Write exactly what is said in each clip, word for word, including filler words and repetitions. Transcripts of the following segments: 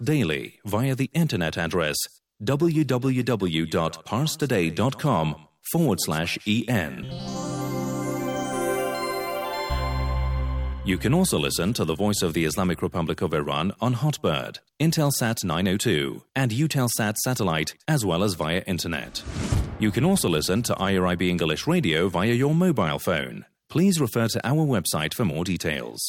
daily via the internet address www.parstoday.com forward slash en. You can also listen to the Voice of the Islamic Republic of Iran on Hotbird, Intelsat nine oh two, and Eutelsat satellite, as well as via internet. You can also listen to I R I B English Radio via your mobile phone. Please refer to our website for more details.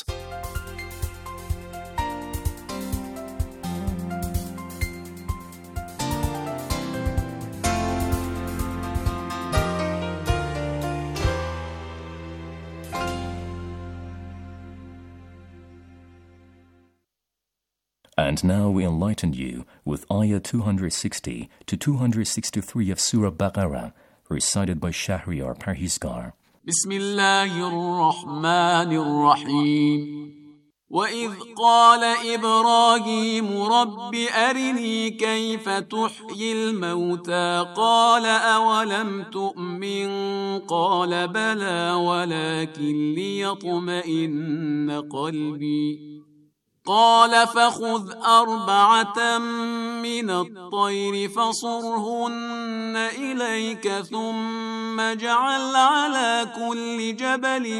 And now we enlighten you with Ayah two sixty to two sixty-three of Surah Baqarah, recited by Shahriar Parhizgar. Bismillahir Rahmanir Rahim. وَإِذْ قَالَ إِبْرَاهِيمُ رَبِّ أَرِنِي كَيْفَ تُحْيِي الْمَوْتَى قَالَ أَوَلَمْ تُؤْمِنْ قَالَ بَلَى وَلَكِنْ لِيَطْمَئِنَّ قَلْبِي قال فخذ أربعة من الطير فصرهن إليك ثم اجعل على كل جبل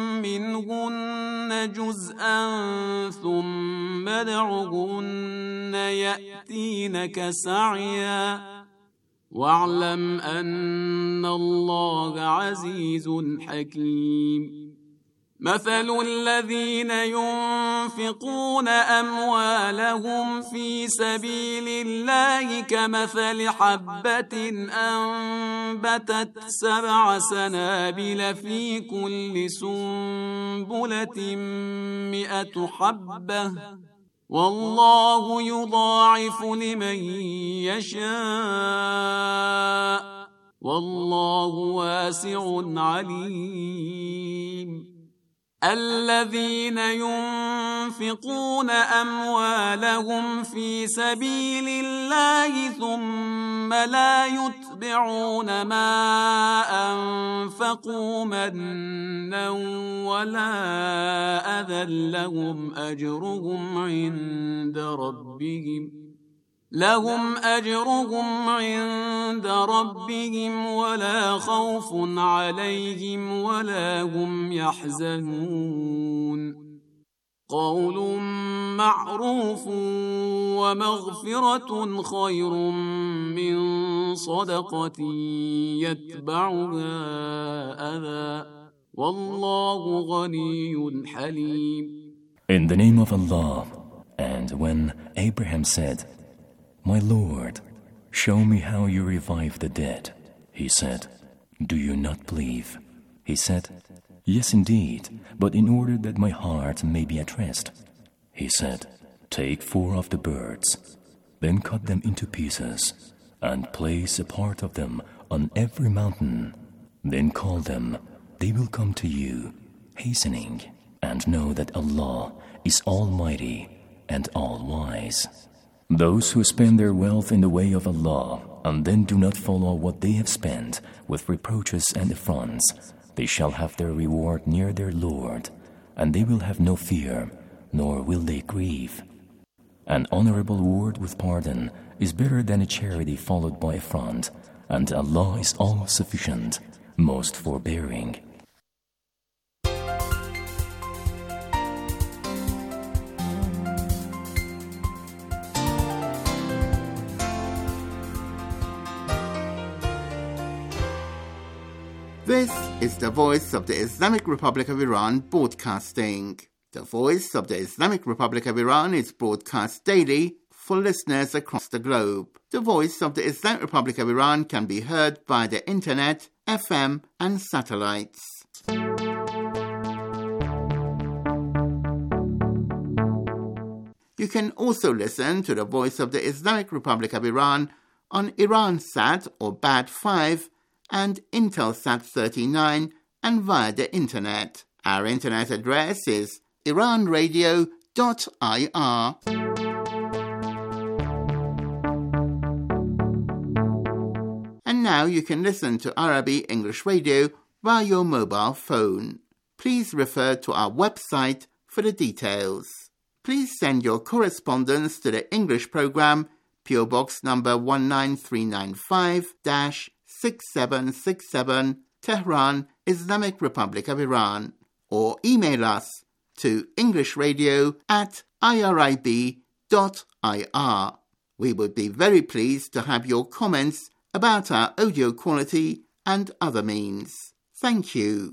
منهن جزءا ثم ادعهن يأتينك سعيا واعلم أن الله عزيز حكيم. مثل الذين ينفقون أموالهم في سبيل الله كمثل حبة أنبتت سبع سنابل في كل سنبلة مئة حبة والله يضاعف لمن يشاء والله واسع عليم. الذين ينفقون أموالهم في سبيل الله ثم لا يتبعون ما أنفقوا منا ولا أذى لهم أجرهم عند ربهم لهم أجرهم عند ربهم ولا خوف عليهم ولا هم يحزنون. قول معروف ومغفرة خير من صدقة يتبعها أذى والله غني حليم. In the name of Allah, and when Abraham said, My Lord, show me how you revive the dead. He said, Do you not believe? He said, Yes, indeed, but in order that my heart may be at rest. He said, Take four of the birds, then cut them into pieces, and place a part of them on every mountain. Then call them, they will come to you, hastening, and know that Allah is Almighty and All-Wise. Those who spend their wealth in the way of Allah and then do not follow what they have spent with reproaches and affronts, they shall have their reward near their Lord, and they will have no fear, nor will they grieve. An honorable word with pardon is better than a charity followed by affront, and Allah is all-sufficient, most forbearing. This is the Voice of the Islamic Republic of Iran broadcasting. The Voice of the Islamic Republic of Iran is broadcast daily for listeners across the globe. The Voice of the Islamic Republic of Iran can be heard by the internet, F M and satellites. You can also listen to the Voice of the Islamic Republic of Iran on Iransat or B A D five and Intelsat thirty-nine and via the internet. Our internet address is iran radio dot I R. And now you can listen to Arabic English Radio via your mobile phone. Please refer to our website for the details. please send your correspondence to the English programme, P O Box number one nine three nine five, six seven six seven, Tehran, Islamic Republic of Iran, or email us to englishradio at irib dot I R. We would be very pleased to have your comments about our audio quality and other means. Thank you.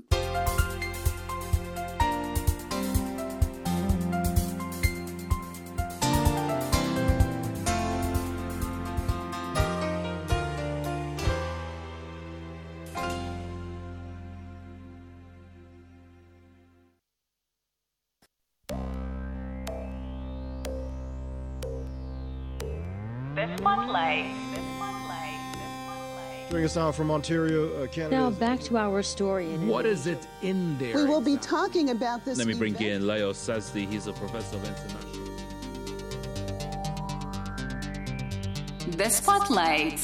Bring us out from Ontario, uh, Canada. Now back to our story. In what is it in there? We will be talking about this. Let me bring event. in Leo Sazdi. He's a professor of international. The Spotlight.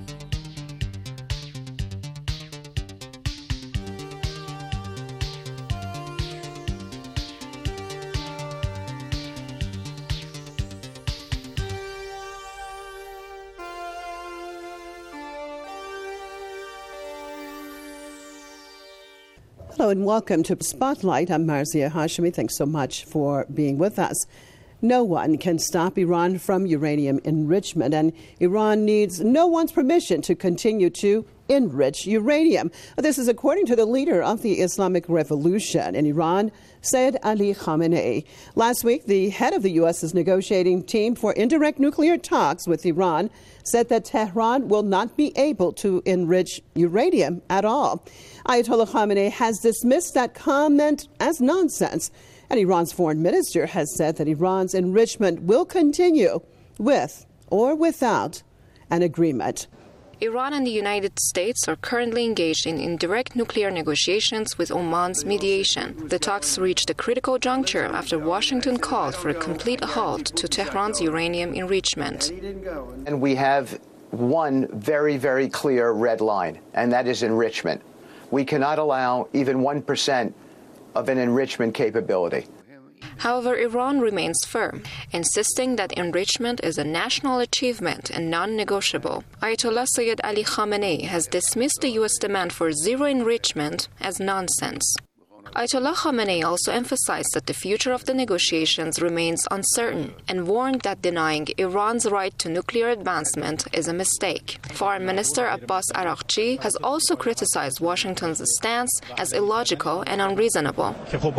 Hello and welcome to Spotlight. I'm Marzia Hashemi. Thanks so much for being with us. No one can stop Iran from uranium enrichment, and Iran needs no one's permission to continue to enrich uranium. This is according to the leader of the Islamic Revolution in Iran, Sayyid Ali Khamenei. Last week, the head of the U S's negotiating team for indirect nuclear talks with Iran said that Tehran will not be able to enrich uranium at all. Ayatollah Khamenei has dismissed that comment as nonsense, and Iran's foreign minister has said that Iran's enrichment will continue with or without an agreement. Iran and the United States are currently engaged in indirect nuclear negotiations with Oman's mediation. The talks reached a critical juncture after Washington called for a complete halt to Tehran's uranium enrichment. And we have one very, very clear red line, and that is enrichment. We cannot allow even one percent of an enrichment capability. However, Iran remains firm, insisting that enrichment is a national achievement and non-negotiable. Ayatollah Sayyid Ali Khamenei has dismissed the U S demand for zero enrichment as nonsense. Ayatollah Khamenei also emphasized that the future of the negotiations remains uncertain and warned that denying Iran's right to nuclear advancement is a mistake. Foreign Minister Abbas Araghchi has also criticized Washington's stance as illogical and unreasonable.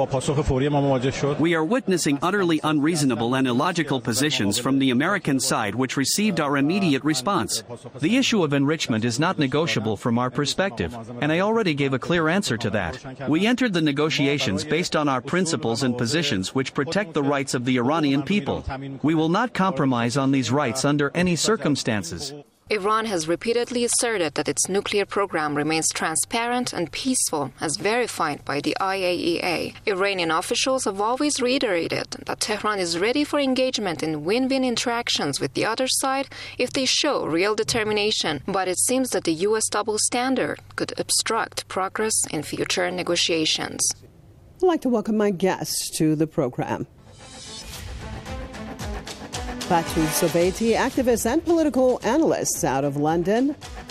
We are witnessing utterly unreasonable and illogical positions from the American side, which received our immediate response. The issue of enrichment is not negotiable from our perspective, and I already gave a clear answer to that. We entered the negotiations negotiations based on our principles and positions which protect the rights of the Iranian people. We will not compromise on these rights under any circumstances. Iran has repeatedly asserted that its nuclear program remains transparent and peaceful, as verified by the I A E A. Iranian officials have always reiterated that Tehran is ready for engagement in win-win interactions with the other side if they show real determination. But it seems that the U S double standard could obstruct progress in future negotiations. I'd like to welcome my guests to the program. Batul Sobeiti, activist and political analyst out of London.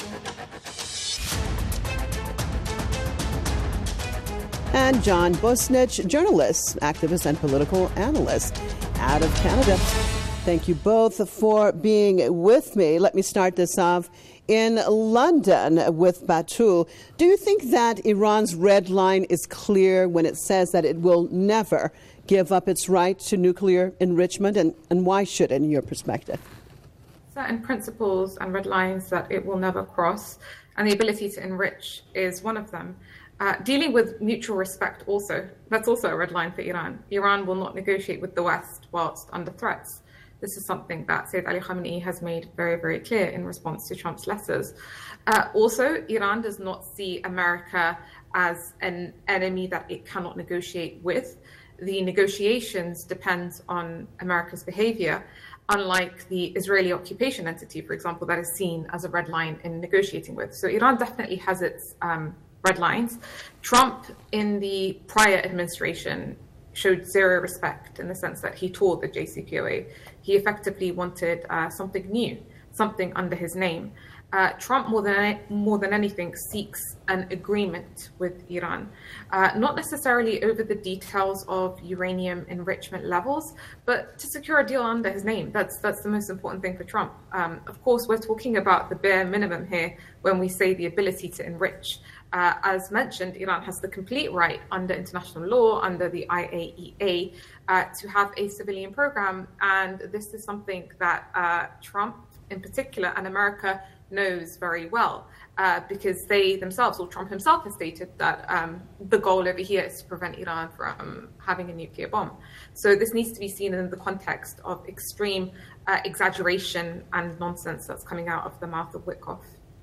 And John Busnich, journalist, activist and political analyst out of Canada. Thank you both for being with me. Let me start this off in London with Batul. Do you think that Iran's red line is clear when it says that it will never give up its right to nuclear enrichment, and, and why should it, in your perspective? Certain principles and red lines that it will never cross, and the ability to enrich is one of them. Uh, dealing with mutual respect also, that's also a red line for Iran. Iran will not negotiate with the West whilst under threats. This is something that Sayyid Ali Khamenei has made very, very clear in response to Trump's letters. Uh, also, Iran does not see America as an enemy that it cannot negotiate with. The negotiations depend on America's behavior, unlike the Israeli occupation entity, for example, that is seen as a red line in negotiating with. So Iran definitely has its um, red lines. Trump, in the prior administration, showed zero respect in the sense that he tore the J C P O A. He effectively wanted uh, something new, something under his name. Uh, Trump, more than more than anything, seeks an agreement with Iran, uh, not necessarily over the details of uranium enrichment levels, but to secure a deal under his name. That's that's the most important thing for Trump. Um, of course, we're talking about the bare minimum here when we say the ability to enrich. Uh, as mentioned, Iran has the complete right under international law, under the I A E A, uh, to have a civilian program, and this is something that uh, Trump, in particular, and America knows very well, uh, because they themselves, or Trump himself, has stated that um, the goal over here is to prevent Iran from having a nuclear bomb. So this needs to be seen in the context of extreme uh, exaggeration and nonsense that's coming out of the mouth of Witkoff.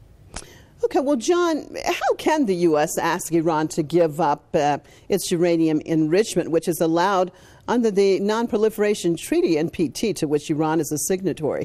Okay, well, John, how can the U S ask Iran to give up uh, its uranium enrichment, which is allowed under the Non-Proliferation Treaty, N P T, to which Iran is a signatory?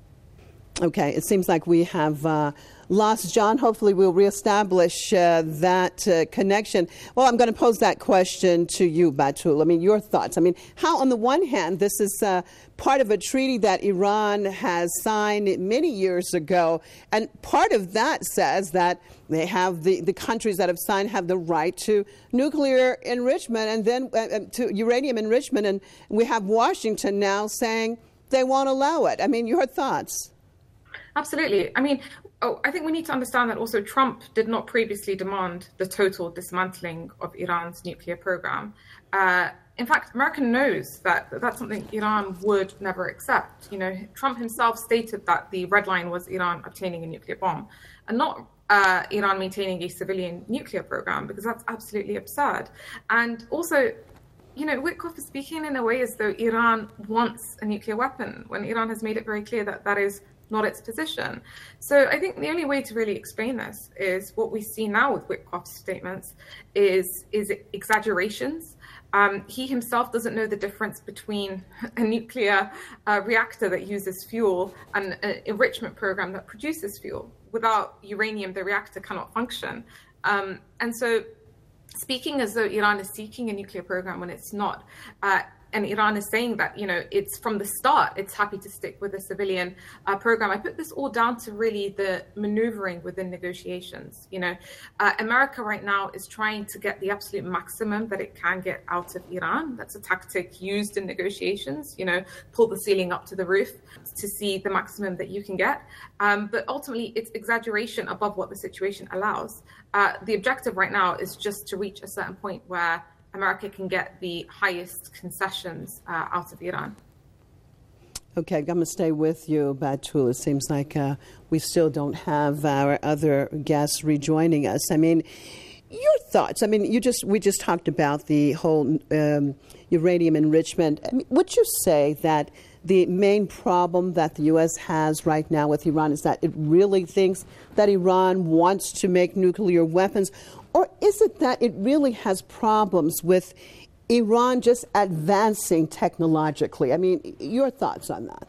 Okay, it seems like we have uh, lost John. Hopefully we'll reestablish uh, that uh, connection. Well, I'm going to pose that question to you, Batul. I mean, your thoughts. I mean, how, on the one hand, this is uh, part of a treaty that Iran has signed many years ago, and part of that says that they have the, the countries that have signed have the right to nuclear enrichment and then uh, to uranium enrichment, and we have Washington now saying they won't allow it. I mean, your thoughts? Absolutely. I mean, oh, I think we need to understand that also Trump did not previously demand the total dismantling of Iran's nuclear program. Uh, in fact, America knows that that's something Iran would never accept. You know, Trump himself stated that the red line was Iran obtaining a nuclear bomb and not uh, Iran maintaining a civilian nuclear program, because that's absolutely absurd. And also, you know, Witkoff is speaking in a way as though Iran wants a nuclear weapon, when Iran has made it very clear that that is not its position. So I think the only way to really explain this is what we see now with Witkoff's statements is, is exaggerations. Um, he himself doesn't know the difference between a nuclear uh, reactor that uses fuel and an enrichment program that produces fuel. Without uranium, the reactor cannot function. Um, and so speaking as though Iran is seeking a nuclear program when it's not, uh, and Iran is saying that, you know, it's from the start, it's happy to stick with a civilian uh, program. I put this all down to really the maneuvering within negotiations. You know, uh, America right now is trying to get the absolute maximum that it can get out of Iran. That's a tactic used in negotiations, you know, pull the ceiling up to the roof to see the maximum that you can get. Um, but ultimately, it's exaggeration above what the situation allows. Uh, the objective right now is just to reach a certain point where America can get the highest concessions uh, out of Iran. Okay, I'm going to stay with you, Batul. It seems like uh, we still don't have our other guests rejoining us. I mean, your thoughts. I mean, you just we just talked about the whole um, uranium enrichment. I mean, would you say that the main problem that the U S has right now with Iran is that it really thinks that Iran wants to make nuclear weapons? Or is it that it really has problems with Iran just advancing technologically? I mean, your thoughts on that?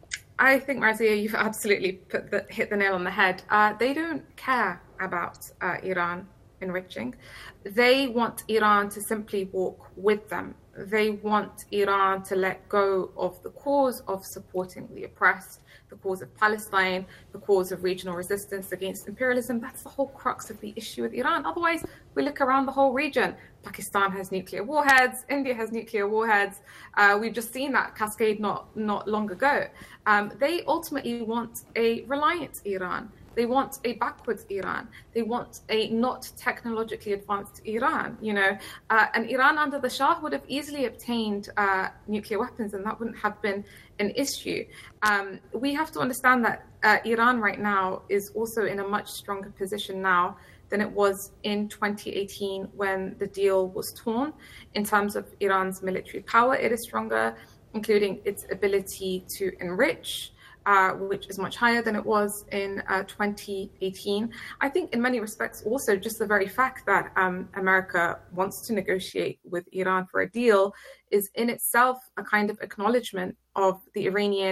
I think, Marcia, you've absolutely put the, hit the nail on the head. Uh, they don't care about uh, Iran enriching. They want Iran to simply walk with them. They want Iran to let go of the cause of supporting the oppressed, the cause of Palestine, the cause of regional resistance against imperialism. That's the whole crux of the issue with Iran. Otherwise, we look around the whole region. Pakistan has nuclear warheads. India has nuclear warheads. Uh, we've just seen that cascade not, not long ago. Um, they ultimately want a reliant Iran. They want a backwards Iran. They want a not technologically advanced Iran, you know. Uh, and Iran under the Shah would have easily obtained uh, nuclear weapons, and that wouldn't have been an issue. Um, we have to understand that uh, Iran right now is also in a much stronger position now than it was in twenty eighteen when the deal was torn. In terms of Iran's military power, it is stronger, including its ability to enrich, Uh, which is much higher than it was in uh, twenty eighteen. I think in many respects also just the very fact that um, America wants to negotiate with Iran for a deal is in itself a kind of acknowledgement of the Iranian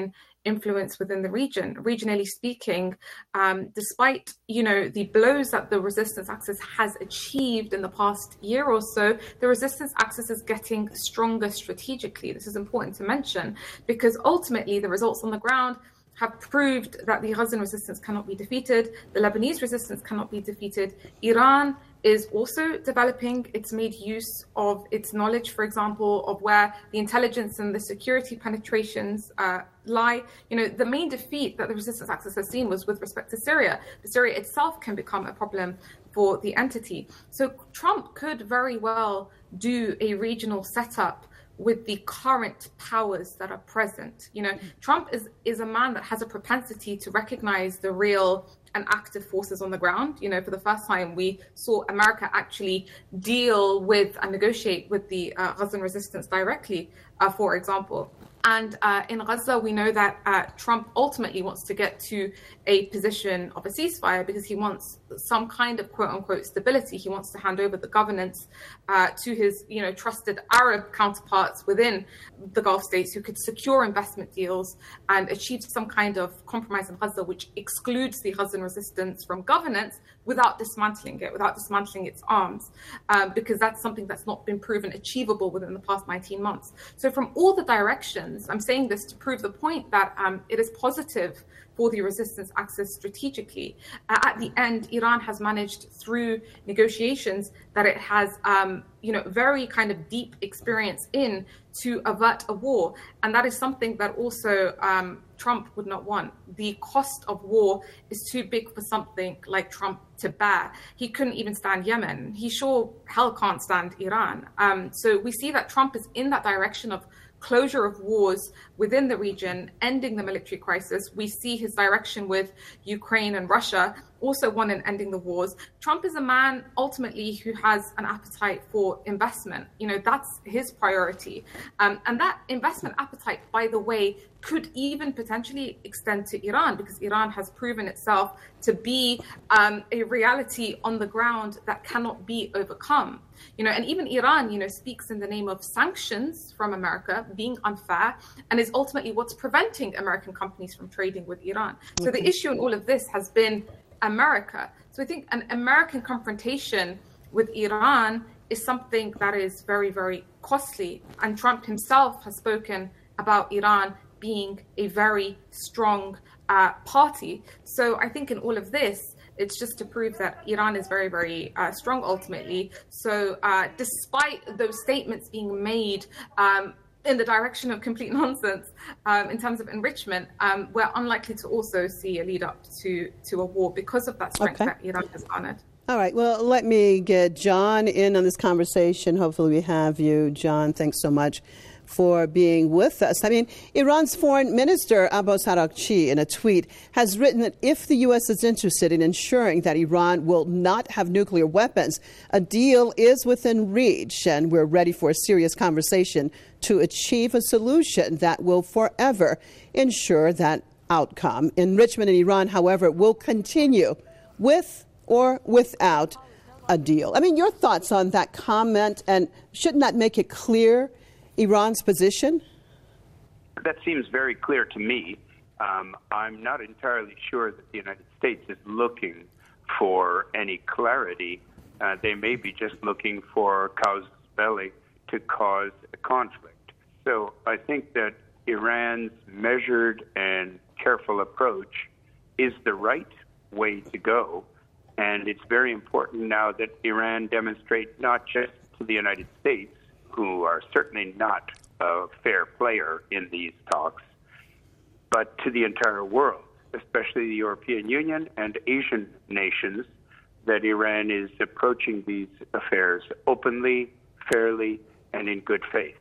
influence within the region. Regionally speaking, um, despite, you know, the blows that the resistance axis has achieved in the past year or so, the resistance axis is getting stronger strategically. This is important to mention because ultimately the results on the ground have proved that the Ghazan resistance cannot be defeated, the Lebanese resistance cannot be defeated. Iran is also developing. It's made use of its knowledge, for example, of where the intelligence and the security penetrations uh, lie. You know, the main defeat that the resistance axis has seen was with respect to Syria. The Syria itself can become a problem for the entity. So Trump could very well do a regional setup with the current powers that are present. You know, Trump is, is a man that has a propensity to recognize the real and active forces on the ground. You know, for the first time, we saw America actually deal with and negotiate with the uh, Ghazan resistance directly, uh, for example. And uh, in Gaza, we know that uh, Trump ultimately wants to get to a position of a ceasefire because he wants some kind of quote unquote stability. He wants to hand over the governance uh, to his, you know, trusted Arab counterparts within the Gulf states who could secure investment deals and achieve some kind of compromise in Gaza, which excludes the Ghazan resistance from governance without dismantling it, without dismantling its arms, um, because that's something that's not been proven achievable within the past nineteen months. So from all the directions, I'm saying this to prove the point that um, it is positive for the resistance axis strategically. Uh, at the end, Iran has managed through negotiations that it has, um, you know, very kind of deep experience in to avert a war. And that is something that also um, Trump would not want. The cost of war is too big for something like Trump to bear. He couldn't even stand Yemen. He sure hell can't stand Iran. Um, so we see that Trump is in that direction of closure of wars within the region, ending the military crisis. We see his direction with Ukraine and Russia, also one in ending the wars. Trump is a man ultimately who has an appetite for investment. You know, that's his priority. Um, and that investment appetite, by the way, could even potentially extend to Iran because Iran has proven itself to be um, a reality on the ground that cannot be overcome. You know, and even Iran, you know, speaks in the name of sanctions from America being unfair and is ultimately what's preventing American companies from trading with Iran. So the issue in all of this has been America. So I think an American confrontation with Iran is something that is very, very costly. And Trump himself has spoken about Iran being a very strong uh, party. So I think in all of this, it's just to prove that Iran is very, very uh, strong ultimately. So uh, despite those statements being made um, in the direction of complete nonsense um, in terms of enrichment, um, we're unlikely to also see a lead up to, to a war because of that strength okay. that Iran has garnered. All right. Well, let me get John in on this conversation. Hopefully we have you. John, thanks so much for being with us. I mean, Iran's foreign minister, Abbas Araghchi, in a tweet, has written that if the U S is interested in ensuring that Iran will not have nuclear weapons, a deal is within reach, and we're ready for a serious conversation to achieve a solution that will forever ensure that outcome. Enrichment in Iran, however, will continue with or without a deal. I mean, your thoughts on that comment, and shouldn't that make it clear Iran's position? That seems very clear to me. Um, I'm not entirely sure that the United States is looking for any clarity. Uh, they may be just looking for casus belli to cause a conflict. So I think that Iran's measured and careful approach is the right way to go. And it's very important now that Iran demonstrate not just to the United States, who are certainly not a fair player in these talks, but to the entire world, especially the European Union and Asian nations, that Iran is approaching these affairs openly, fairly, and in good faith.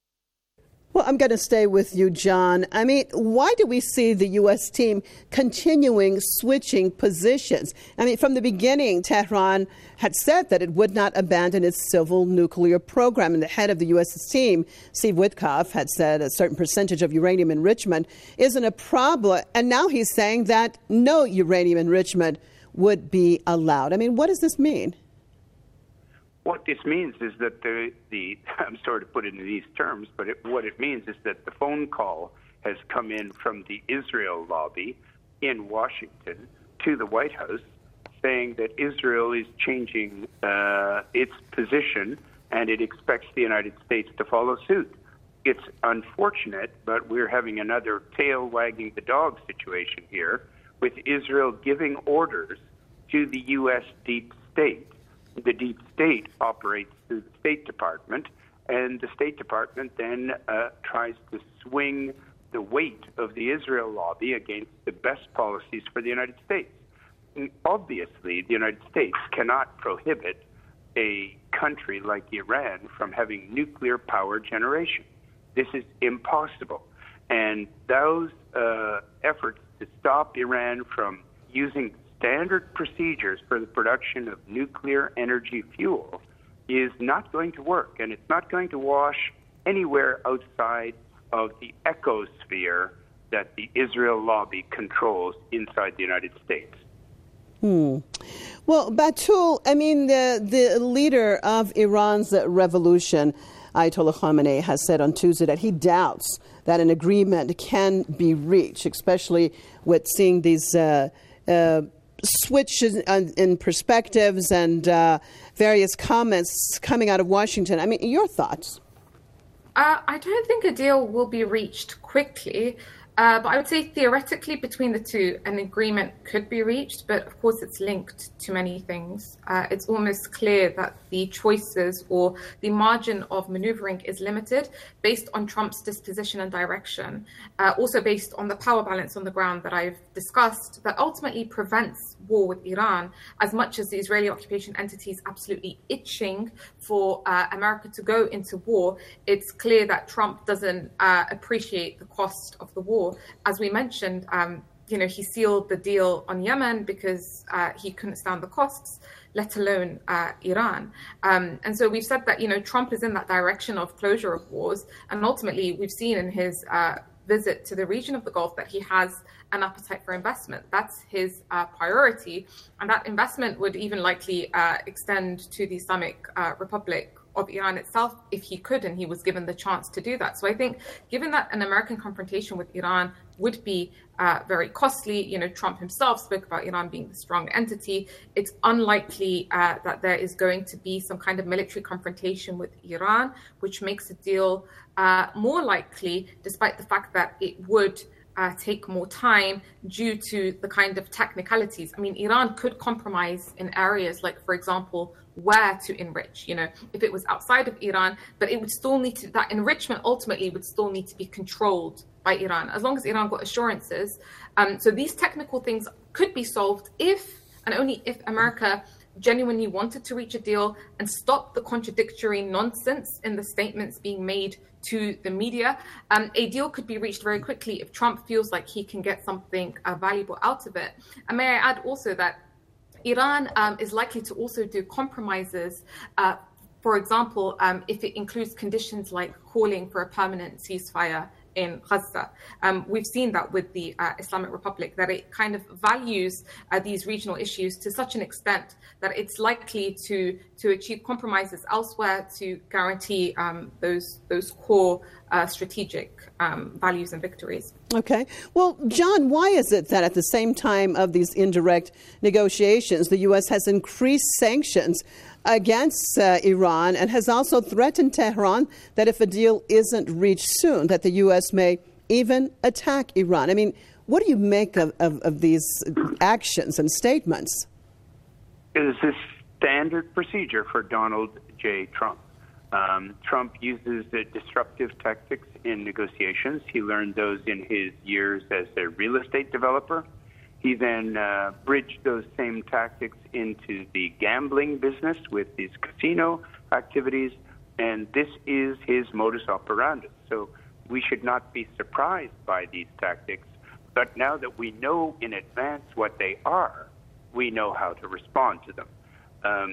Well, I'm going to stay with you, John. I mean, why do we see the U S team continuing switching positions? I mean, from the beginning, Tehran had said that it would not abandon its civil nuclear program. And the head of the U S team, Steve Witkoff, had said a certain percentage of uranium enrichment isn't a problem. And now he's saying that no uranium enrichment would be allowed. I mean, what does this mean? What this means is that the, the I'm sorry to put it in these terms, but it, what it means is that the phone call has come in from the Israel lobby in Washington to the White House, saying that Israel is changing uh, its position and it expects the United States to follow suit. It's unfortunate, but we're having another tail wagging the dog situation here, with Israel giving orders to the U S deep state. The deep state operates through the State Department, and the State Department then uh, tries to swing the weight of the Israel lobby against the best policies for the United States. And obviously, the United States cannot prohibit a country like Iran from having nuclear power generation. This is impossible. And those uh, efforts to stop Iran from using standard procedures for the production of nuclear energy fuel is not going to work, and it's not going to wash anywhere outside of the ecosphere that the Israel lobby controls inside the United States. Hmm. Well, Batul, I mean, the, the leader of Iran's revolution, Ayatollah Khamenei, has said on Tuesday that he doubts that an agreement can be reached, especially with seeing these uh, uh, switches in, in perspectives and uh, various comments coming out of Washington. I mean, your thoughts? Uh, I don't think a deal will be reached quickly. Uh, but I would say theoretically between the two, an agreement could be reached, but of course it's linked to many things. Uh, it's almost clear that the choices or the margin of maneuvering is limited based on Trump's disposition and direction, uh, also based on the power balance on the ground that I've discussed that ultimately prevents war with Iran, as much as the Israeli occupation entity is absolutely itching for uh, America to go into war. It's clear that Trump doesn't uh, appreciate the cost of the war. As we mentioned, um, you know, he sealed the deal on Yemen because uh, he couldn't stand the costs, let alone uh, Iran. Um, and so we've said that, you know, Trump is in that direction of closure of wars. And ultimately, we've seen in his uh, visit to the region of the Gulf that he has an appetite for investment. That's his uh, priority. And that investment would even likely uh, extend to the Islamic uh, Republic of Iran itself if he could, and he was given the chance to do that. So I think given that an American confrontation with Iran would be uh, very costly, you know, Trump himself spoke about Iran being the strong entity, it's unlikely uh, that there is going to be some kind of military confrontation with Iran, which makes a deal uh, more likely, despite the fact that it would Uh, take more time due to the kind of technicalities. I mean, Iran could compromise in areas like, for example, where to enrich, you know, if it was outside of Iran, but it would still need to, that enrichment ultimately would still need to be controlled by Iran, as long as Iran got assurances. Um, so these technical things could be solved if, and only if, America genuinely wanted to reach a deal and stop the contradictory nonsense in the statements being made to the media. Um, a deal could be reached very quickly if Trump feels like he can get something uh, valuable out of it. And may I add also that Iran um, is likely to also do compromises, uh, for example, um, if it includes conditions like calling for a permanent ceasefire in Gaza. Um, we've seen that with the uh, Islamic Republic, that it kind of values uh, these regional issues to such an extent that it's likely to to achieve compromises elsewhere to guarantee um, those those core uh, strategic um, values and victories. Okay. Well, John, why is it that at the same time of these indirect negotiations, the U S has increased sanctions against uh, Iran and has also threatened Tehran that if a deal isn't reached soon, that the U S may even attack Iran? I mean, what do you make of, of, of these actions and statements? It is this standard procedure for Donald J. Trump. Um, Trump uses the disruptive tactics in negotiations. He learned those in his years as a real estate developer. He then uh, bridged those same tactics into the gambling business with his casino activities, and this is his modus operandi. So we should not be surprised by these tactics, but now that we know in advance what they are, we know how to respond to them. Um,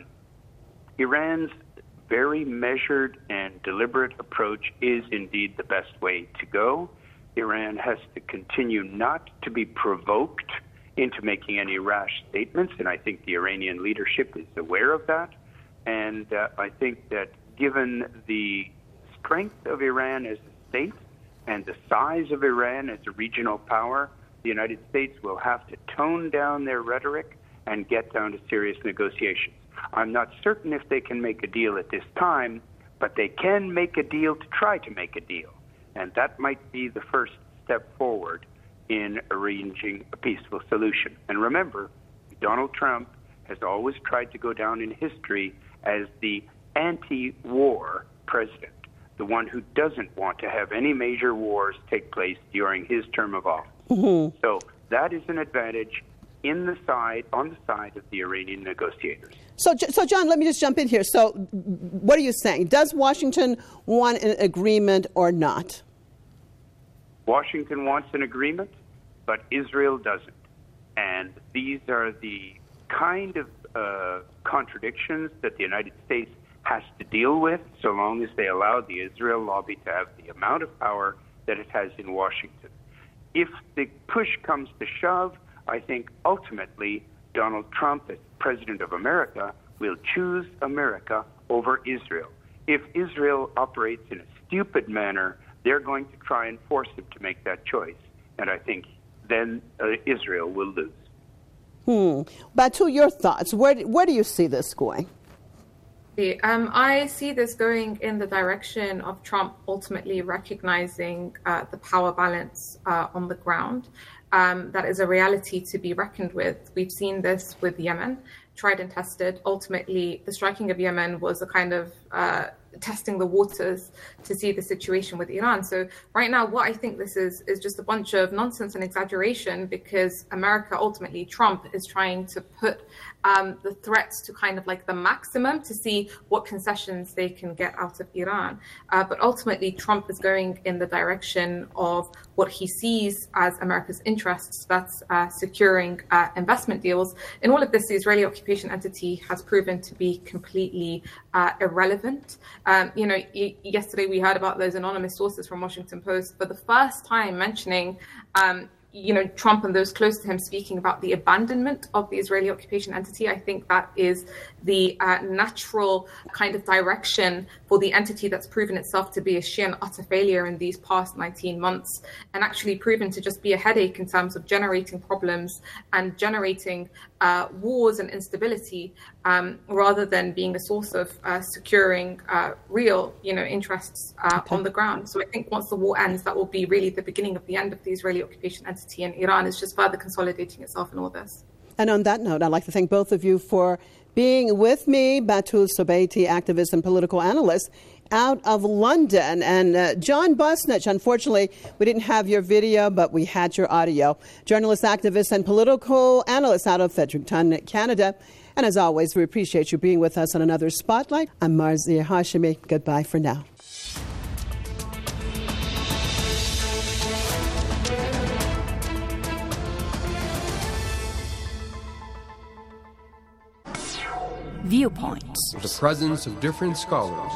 Iran's very measured and deliberate approach is indeed the best way to go. Iran has to continue not to be provoked into making any rash statements, and I think the Iranian leadership is aware of that. And uh, I think that given the strength of Iran as a state and the size of Iran as a regional power, the United States will have to tone down their rhetoric and get down to serious negotiations. I'm not certain if they can make a deal at this time, but they can make a deal to try to make a deal. And that might be the first step forward in arranging a peaceful solution. And remember, Donald Trump has always tried to go down in history as the anti-war president, the one who doesn't want to have any major wars take place during his term of office. Mm-hmm. So that is an advantage in the side, on the side of the Iranian negotiators. So, so John, let me just jump in here. So what are you saying? Does Washington want an agreement or not? Washington wants an agreement, but Israel doesn't. And these are the kind of uh, contradictions that the United States has to deal with so long as they allow the Israel lobby to have the amount of power that it has in Washington. If the push comes to shove, I think ultimately Donald Trump, as President of America, will choose America over Israel. If Israel operates in a stupid manner, they're going to try and force him to make that choice. And I think then uh, Israel will lose. Hmm. Batu, your thoughts. Where, where do you see this going? Um, I see this going in the direction of Trump ultimately recognizing uh, the power balance uh, on the ground. Um, that is a reality to be reckoned with. We've seen this with Yemen, tried and tested. Ultimately, the striking of Yemen was a kind of uh, testing the waters to see the situation with Iran. So right now, what I think this is, is just a bunch of nonsense and exaggeration, because America, ultimately, Trump is trying to put um, the threats to kind of like the maximum to see what concessions they can get out of Iran. Uh, but ultimately, Trump is going in the direction of what he sees as America's interests, that's uh, securing uh, investment deals. In all of this, the Israeli occupation entity has proven to be completely uh, irrelevant. Um, you know, y- yesterday we heard about those anonymous sources from Washington Post for the first time mentioning, um, you know, Trump and those close to him speaking about the abandonment of the Israeli occupation entity. I think that is the uh, natural kind of direction for the entity that's proven itself to be a sheer and utter failure in these past nineteen months, and actually proven to just be a headache in terms of generating problems and generating uh, wars and instability, um, rather than being a source of uh, securing uh, real, you know, interests uh, okay. on the ground. So I think once the war ends, that will be really the beginning of the end of the Israeli occupation entity, and Iran is just further consolidating itself in all this. And on that note, I'd like to thank both of you for being with me. Batul Sobeiti, activist and political analyst out of London. And uh, John Bosnich, unfortunately, we didn't have your video, but we had your audio. Journalist, activist, and political analyst out of Fredericton, Canada. And as always, we appreciate you being with us on another Spotlight. I'm Marzieh Hashemi. Goodbye for now. Viewpoints. The presence of different scholars.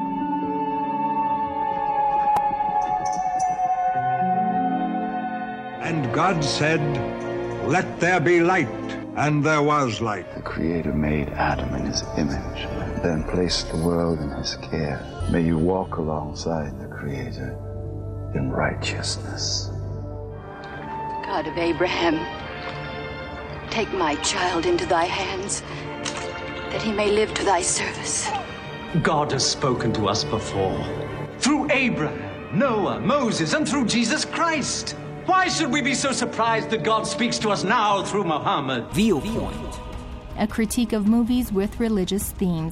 And God said, "Let there be light," and there was light. The Creator made Adam in his image, and then placed the world in his care. May you walk alongside the Creator in righteousness. God of Abraham, take my child into thy hands, that he may live to thy service. God has spoken to us before, through Abraham, Noah, Moses, and through Jesus Christ. Why should we be so surprised that God speaks to us now through Muhammad? Viewpoint. A critique of movies with religious themes.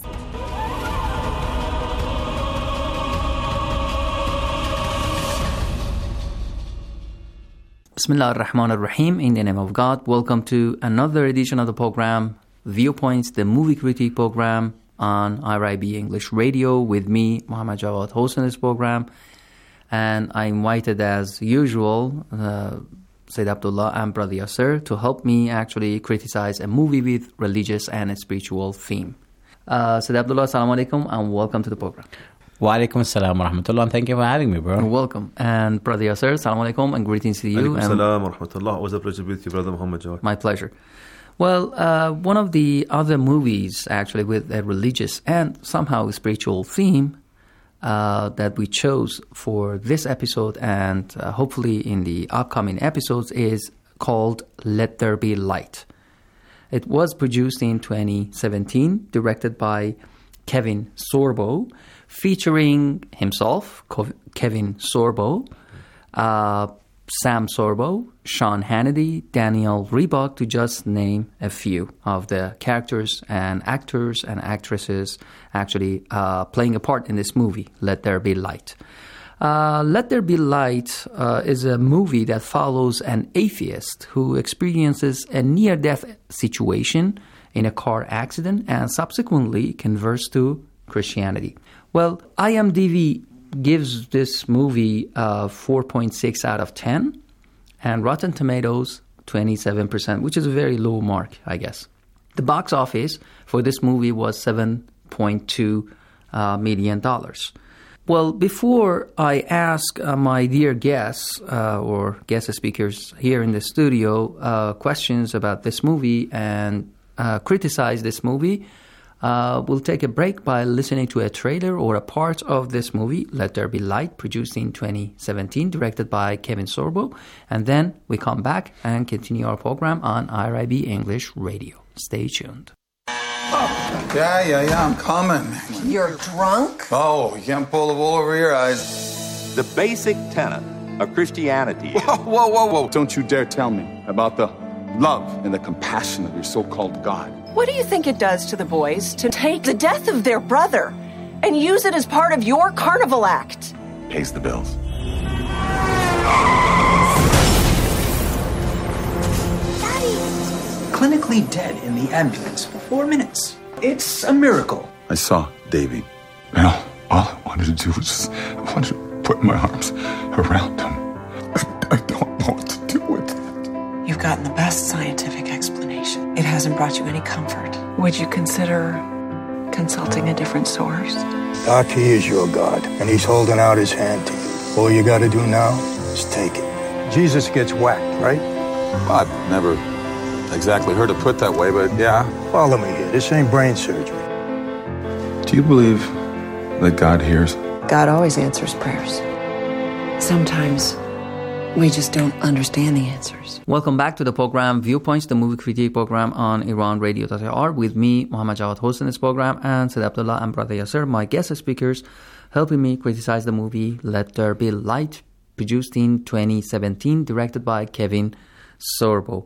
Bismillah ar-Rahman ar-Rahim. In the name of God, welcome to another edition of the program, Viewpoints, the movie critique program on I R I B English Radio with me, Muhammad Jawad, hosting this program. And I invited, as usual, uh, Sayyid Abdullah and Brother Yasser to help me actually criticize a movie with religious and a spiritual theme. Uh, Sayyid Abdullah, assalamu alaikum, and welcome to the program. Wa alaikum assalam wa rahmatullah, and thank you for having me, bro. You're welcome. And Brother Yasser, assalamu alaikum, and greetings to you. Alaikum assalam wa rahmatullah. It was a pleasure to be with you, Brother Muhammad Jawad. My pleasure. Well, uh, one of the other movies, actually, with a religious and somehow spiritual theme uh, that we chose for this episode and uh, hopefully in the upcoming episodes is called Let There Be Light. It was produced in twenty seventeen, directed by Kevin Sorbo, featuring himself, Kevin Sorbo, uh, Sam Sorbo, Sean Hannity, Daniel Reebok, to just name a few of the characters and actors and actresses actually uh, playing a part in this movie, Let There Be Light. Uh, Let There Be Light uh, is a movie that follows an atheist who experiences a near-death situation in a car accident and subsequently converts to Christianity. Well, I M D B gives this movie uh, four point six out of ten, and Rotten Tomatoes twenty-seven percent, which is a very low mark, I guess. The box office for this movie was seven point two uh, million dollars. Well, before I ask uh, my dear guests uh, or guest speakers here in the studio uh, questions about this movie and uh, criticize this movie, uh, we'll take a break by listening to a trailer or a part of this movie, Let There Be Light, produced in twenty seventeen, directed by Kevin Sorbo. And then we come back and continue our program on I R I B English Radio. Stay tuned. Yeah, yeah, yeah, I'm coming. You're drunk? Oh, you can't pull the wool over your eyes. The basic tenet of Christianity is... Whoa, whoa, whoa, whoa. Don't you dare tell me about the love and the compassion of your so-called God. What do you think it does to the boys to take the death of their brother and use it as part of your carnival act? Pays the bills. Clinically dead in the ambulance for four minutes. It's a miracle. I saw Davy. And all, all I wanted to do was just, I wanted to put my arms around him. I, I don't know what to do with it. You've gotten the best scientific explanation. It hasn't brought you any comfort. Would you consider consulting a different source? Doc, he is your God, and he's holding out his hand to you. All you gotta do now is take it. Jesus gets whacked, right? Well, I've never... exactly heard it put that way, but yeah. Follow me here. This ain't brain surgery. Do you believe that God hears? God always answers prayers. Sometimes we just don't understand the answers. Welcome back to the program Viewpoints, the movie critique program on Iran Radio dot I R with me, Mohammad Jawad, hosting this program, and Said Abdullah and Brother Yasser, my guest speakers, helping me criticize the movie Let There Be Light, produced in twenty seventeen, directed by Kevin Sorbo.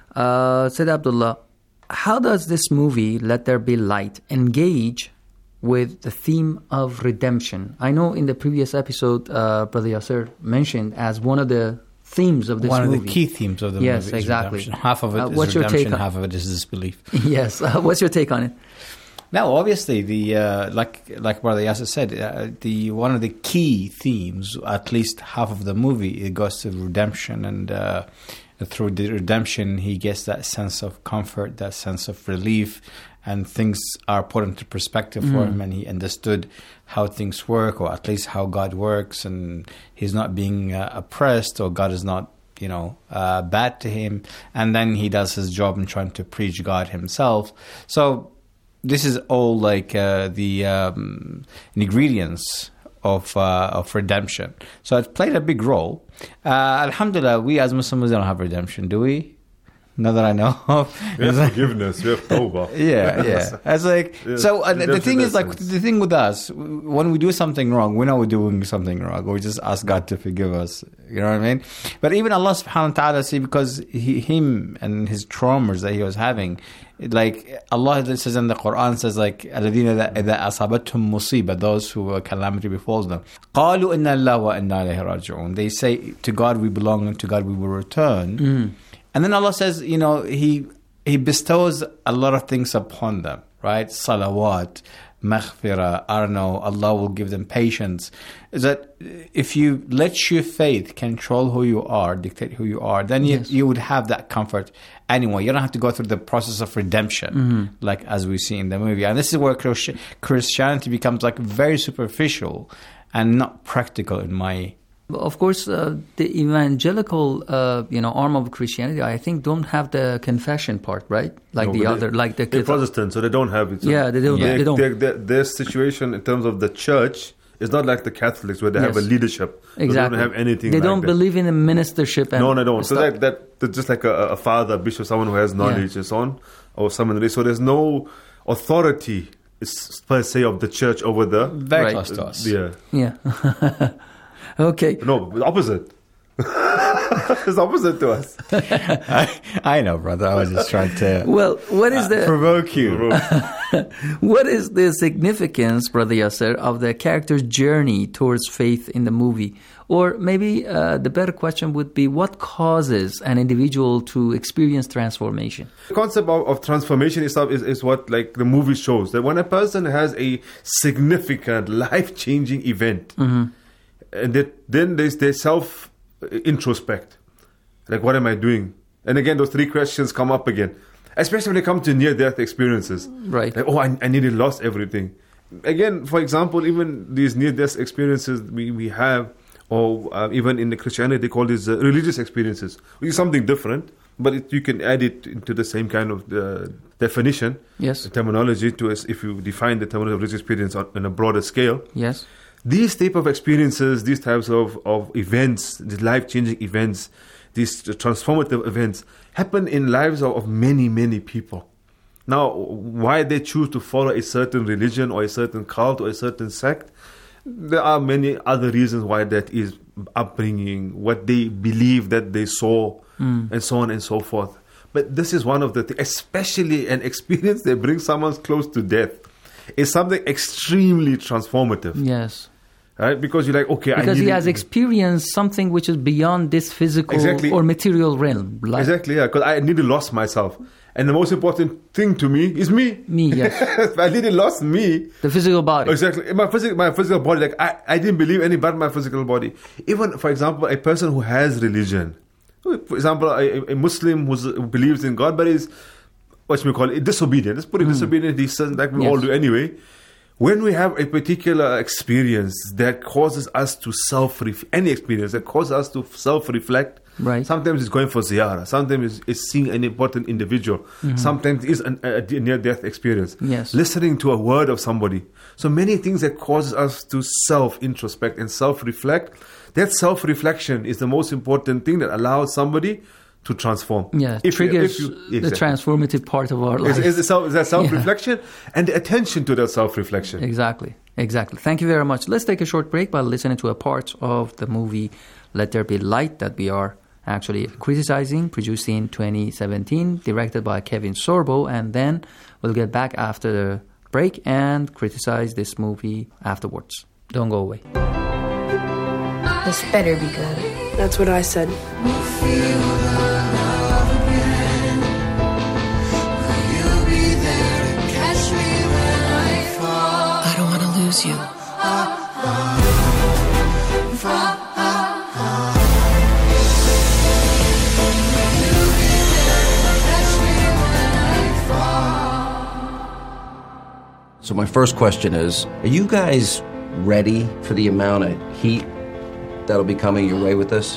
Uh, Said Abdullah, how does this movie, Let There Be Light, engage with the theme of redemption? I know in the previous episode, uh, Brother Yasser mentioned as one of the themes of this one movie. One of the key themes of the yes, movie is exactly. redemption. Half of it uh, is what's redemption, your take on- half of it is disbelief. Yes. Uh, what's your take on it? Now, obviously, the uh, like like Brother Yasser said, uh, the one of the key themes, at least half of the movie, it goes to redemption, and uh, through the redemption, he gets that sense of comfort, that sense of relief, and things are put into perspective for Mm. him, and he understood how things work, or at least how God works, and he's not being uh, oppressed, or God is not, you know, uh, bad to him, and then he does his job in trying to preach God himself. So this is all like uh, the um, ingredients of uh, of redemption. So it played a big role. Uh, Alhamdulillah, we as Muslims don't have redemption, do we? Not that I know of. We have forgiveness, we have tawbah. Yeah, yeah. It's like, Yeah, so uh, the thing is, like, essence. the thing with us, when we do something wrong, we know we're doing something wrong. We just ask God to forgive us. You know what I mean? But even Allah subhanahu wa ta'ala, see, because he, him and his traumas that he was having, like, Allah says in the Quran, says, like, الَّذِينَ إِذَا أَصَابَتْهُمْ مُصِيبَةٌ, those who a calamity befalls them. قَالُوا إِنَّ اللَّهَ وَإِنَّا إِلَيْهِ رَاجِعُونَ. They say, to God we belong and to God we will return. Mm. And then Allah says, you know, He He bestows a lot of things upon them, right? Salawat, maghfirah, I don't know, Allah will give them patience. Is that if you let your faith control who you are, dictate who you are, then you, Yes. you would have that comfort anyway. You don't have to go through the process of redemption, Mhm. like as we see in the movie. And this is where Christi- Christianity becomes like very superficial and not practical in my Of course, uh, the evangelical, uh, you know, arm of Christianity, I think, don't have the confession part, right? Like No, Oh, the but other, they- like the they're Protestant, so they don't have it. So Yeah, they don't- They, they don't. Their, their, their situation in terms of the church It's not like the Catholics where they Yes. have a leadership. Exactly. They don't have anything They like don't that. believe in the ministership. And No, no, don't. So stuff. that, that that's just like a, a father, a bishop, someone who has knowledge and so on, or someone. So there's no authority is per se of the church over the Very Right. close to us. Yeah. Yeah. Okay. No, the opposite. It's opposite to us. I, I know, brother. I was just trying to Well, what is the provoke you. what is the significance, Brother Yasser, of the character's journey towards faith in the movie? Or maybe uh, the better question would be, what causes an individual to experience transformation? The concept of, of transformation itself is, is what like the movie shows. That when a person has a significant, life-changing event, Mm-hmm. and that, then there's they self introspect. Like, what am I doing? And again, those three questions come up again, especially when it comes to near-death experiences. Right. Like, oh, I, I nearly lost everything. Again, for example, even these near-death experiences we, we have, or uh, even in the Christianity, they call these uh, religious experiences, which is something different, but it, you can add it into the same kind of uh, definition, Yes. terminology, to us if you define the terminology of religious experience on, on a broader scale. Yes. These type of experiences, these types of, of events, these life-changing events, these transformative events happen in lives of, of many, many people. Now, why they choose to follow a certain religion or a certain cult or a certain sect, there are many other reasons why that is: upbringing, what they believe that they saw, Mm. and so on and so forth. But this is one of the things, especially an experience that brings someone close to death, is something extremely transformative. Yes. Right? Because you're like, okay, I Because need he it- has experienced something which is beyond this physical Exactly. or material realm. Like, Exactly, yeah. Because I nearly lost myself. And the most important thing to me is me. Me, yes. I nearly lost me. The physical body. Exactly. My physical, my physical body, like, I, I didn't believe any but my physical body. Even, for example, a person who has religion. For example, a, a Muslim who's, who believes in God, but is, what should we call it, disobedient. Let's put it disobedient, decent, like we Yes. all do anyway. When we have a particular experience that causes us to self any experience that causes us to self-reflect, right? Sometimes it's going for ziyarah, sometimes it's, it's seeing an important individual, Mhm. sometimes it's an, a, a near-death experience, Yes. listening to a word of somebody. So many things that causes us to self-introspect and self-reflect. That self-reflection is the most important thing that allows somebody to transform. Yeah, If you- triggers if you- the exactly. transformative part of our life. It's, it's the self, it's that Yeah. self-reflection and the attention to that self-reflection. Exactly, exactly. Thank you very much. Let's take a short break by listening to a part of the movie Let There Be Light that we are actually criticizing, produced in twenty seventeen, directed by Kevin Sorbo, and then we'll get back after the break and criticize this movie afterwards. Don't go away. This better be good. That's what I said. I don't want to lose you. So my first question is, are you guys ready for the amount of heat that'll be coming your way with this?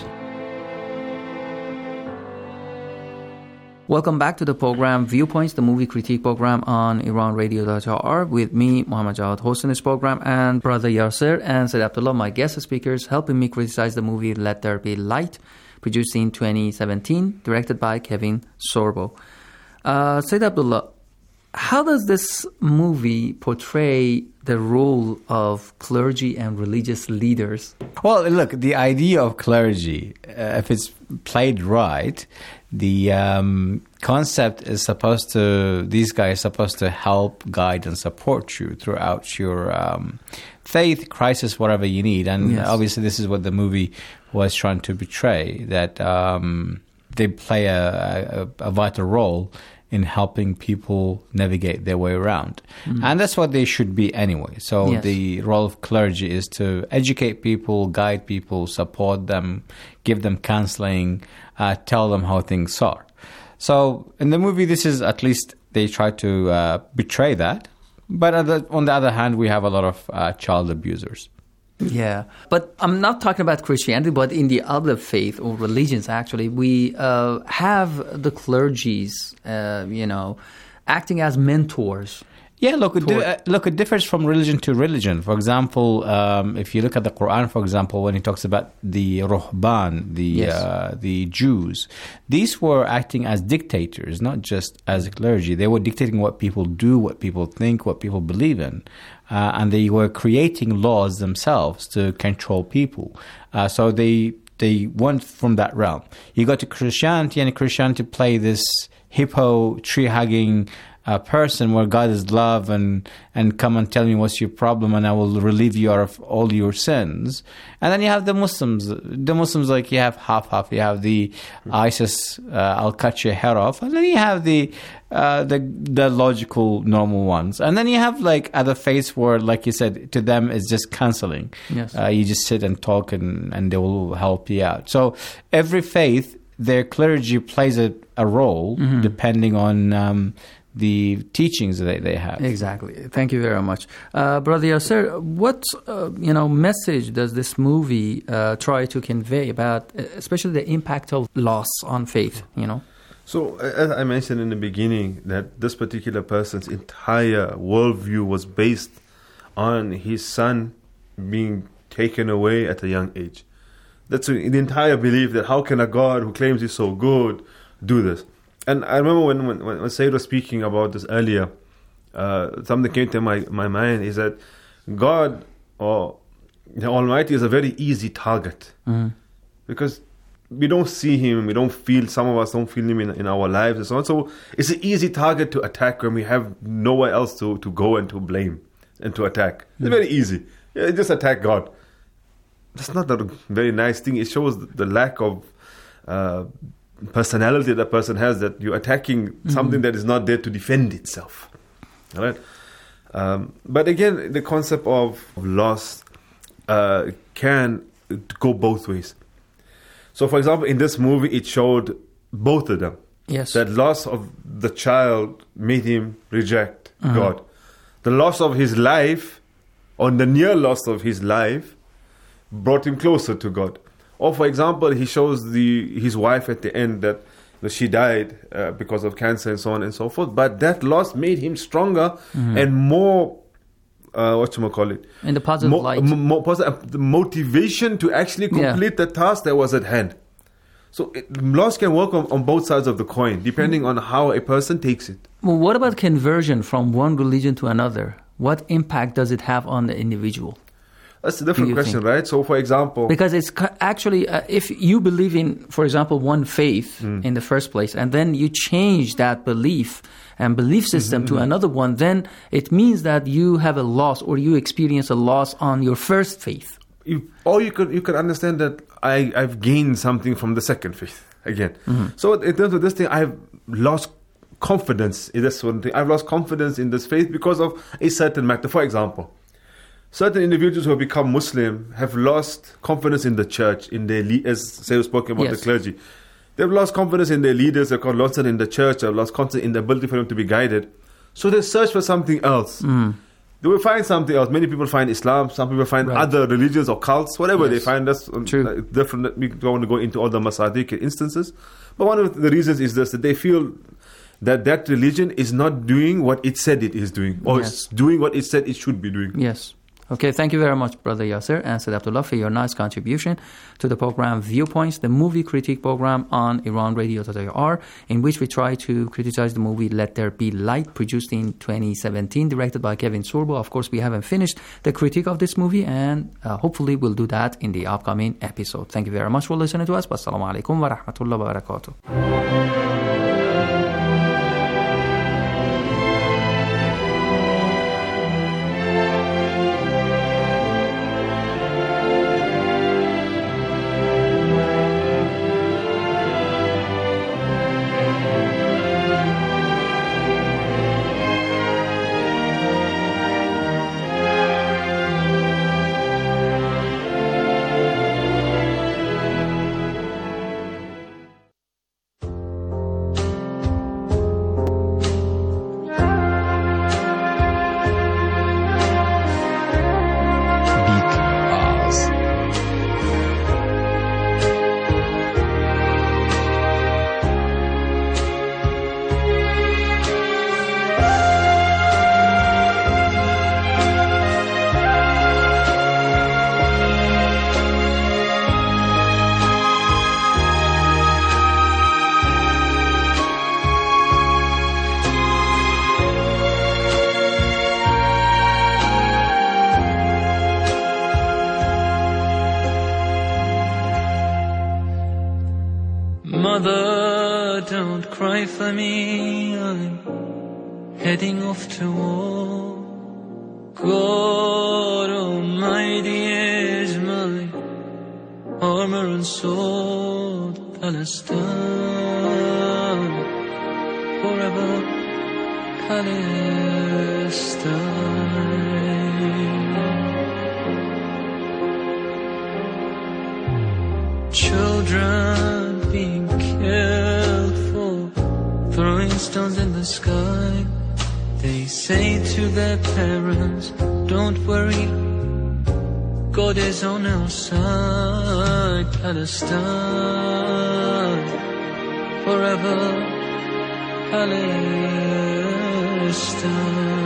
Welcome back to the program Viewpoints, the movie critique program on Iran Radio dot I R with me, Mohammad Jawad, hosting this program, and Brother Yasser and Said Abdullah, my guest speakers, helping me criticize the movie Let There Be Light, produced in twenty seventeen, directed by Kevin Sorbo. Uh, Said Abdullah, how does this movie portray the role of clergy and religious leaders? Well, look, the idea of clergy, uh, if it's played right, the um, concept is supposed to, these guys are supposed to help, guide, and support you throughout your um, faith, crisis, whatever you need. And Yes. obviously, this is what the movie was trying to portray, that um, they play a, a, a vital role in helping people navigate their way around. Mhm. And that's what they should be anyway. So Yes. the role of clergy is to educate people, guide people, support them, give them counseling, uh, tell them how things are. So in the movie, this is at least they try to uh, betray that. But on the, on the other hand, we have a lot of uh, child abusers. Yeah, but I'm not talking about Christianity, but in the other faith or religions, actually, we uh, have the clergies, uh, you know, acting as mentors. Yeah, look, it di- uh, look, it differs from religion to religion. For example, um, if you look at the Quran, for example, when it talks about the Ruhban, the Yes. uh, the Jews, these were acting as dictators, not just as a clergy. They were dictating what people do, what people think, what people believe in. Uh, and they were creating laws themselves to control people. Uh, so they they went from that realm. You go to Christianity, and Christianity play this hippo, tree-hugging uh, person where God is love, and, and come and tell me what's your problem, and I will relieve you of all your sins. And then you have the Muslims. The Muslims, like, you have half-half. You have the ISIS, uh, I'll cut your head off. And then you have the uh, the the logical, normal ones. And then you have, like, other faiths where, like you said, to them it's just counseling. Yes. Uh, you just sit and talk, and, and they will help you out. So every faith, their clergy plays a, a role Mhm. depending on um, the teachings that they have. Exactly. Thank you very much. Uh, Brother Yasser, what uh, you know message does this movie uh, try to convey about, uh, especially the impact of loss on faith, you know? So, as I mentioned in the beginning, that this particular person's entire worldview was based on his son being taken away at a young age. That's the entire belief that how can a God who claims he's so good do this? And I remember when, when, when Sayyid was speaking about this earlier, uh, something came to my, my mind is that God, or the Almighty, is a very easy target. Mm-hmm. Because we don't see him, we don't feel, some of us don't feel him in, in our lives and so on. So it's an easy target to attack when we have nowhere else to, to go and to blame and to attack. It's very easy. Yeah, just attack God. That's not a very nice thing. It shows the lack of uh, personality that person has, that you're attacking mm-hmm. something that is not there to defend itself. All right? Um, but again, the concept of loss uh, can go both ways. So, for example, in this movie, it showed both of them. Yes. That loss of the child made him reject Uh-huh. God. The loss of his life, or the near loss of his life, brought him closer to God. Or, for example, he shows the his wife at the end that, that she died uh, because of cancer and so on and so forth. But that loss made him stronger Mhm. and more, uh, whatchamacallit? In the positive Mo- light. m- more positive, the motivation to actually Yeah. complete the task that was at hand. So it, loss can work on, on both sides of the coin, depending on how a person takes it. Well, what about conversion from one religion to another? What impact does it have on the individual? That's a different Do you question, think? right? So, for example, Because it's ca- actually, uh, if you believe in, for example, one faith in the first place, and then you change that belief and belief system Mm-hmm. to another one, then it means that you have a loss, or you experience a loss on your first faith. you, or you could you could understand that I, I've gained something from the second faith again. Mhm. So in terms of this thing, I've lost confidence in this one thing. I've lost confidence in this faith because of a certain matter. For example, certain individuals who have become Muslim have lost confidence in the church, in their le- as Sayyid spoke about Yes. the clergy. They've lost confidence in their leaders. They've lost confidence in the church. They've lost confidence in the ability for them to be guided. So they search for something else. Mm. They will find something else. Many people find Islam. Some people find Right. other religions or cults, whatever Yes. they find. That's uh, different. We don't want to go into all the Masadiq instances. But one of the reasons is this, that they feel that that religion is not doing what it said it is doing, or Yes. it's doing what it said it should be doing. Yes. Okay, thank you very much, Brother Yasser and Sayyid Abdullah, for your nice contribution to the program Viewpoints, the movie critique program on Iran Radio dot I R, in which we try to criticize the movie Let There Be Light, produced in twenty seventeen, directed by Kevin Sorbo. Of course, we haven't finished the critique of this movie, and uh, hopefully we'll do that in the upcoming episode. Thank you very much for listening to us. Wassalamu alaikum wa rahmatullahi wa barakatuh. for me, I'm heading off to war. God Almighty is my armor and sword. Palestine, forever Palestine. Children being killed for throwing stones in the sky. They say to their parents, don't worry, God is on our side. Palestine, forever Palestine.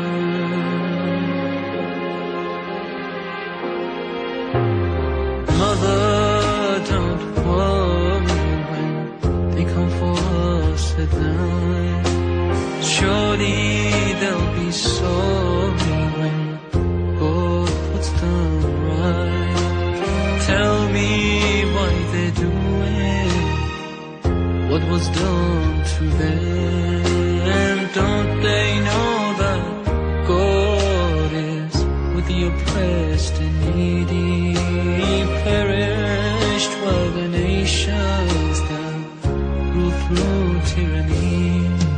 Mother, don't worry when they come for us at night. Surely they'll be sorry when God puts them right. Tell me why they're doing what was done to them. Don't they know that God is with the oppressed and needy? Perished while the nations that rule through tyranny.